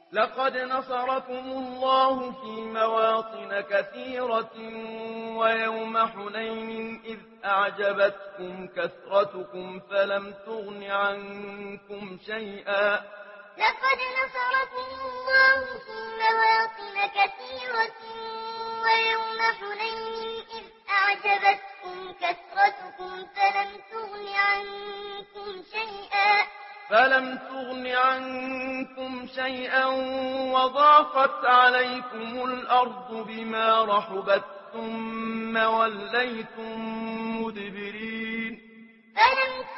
لقد نصركم الله في مواطن كثيرة ويوم حنين إذ أعجبتكم كثرتكم فلم تغن عنكم شيئا. لقد نصركم الله في مواطن كثيرة ويوم حنين إذ أعجبتكم كثرتكم فلم تغن عنكم شيئا وضاقت عليكم الأرض بما رحبت ثم وليتم مدبرين.